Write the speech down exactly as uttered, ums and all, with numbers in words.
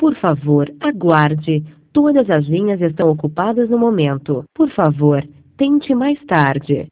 Por favor, aguarde. Todas as linhas estão ocupadas no momento. Por favor, tente mais tarde.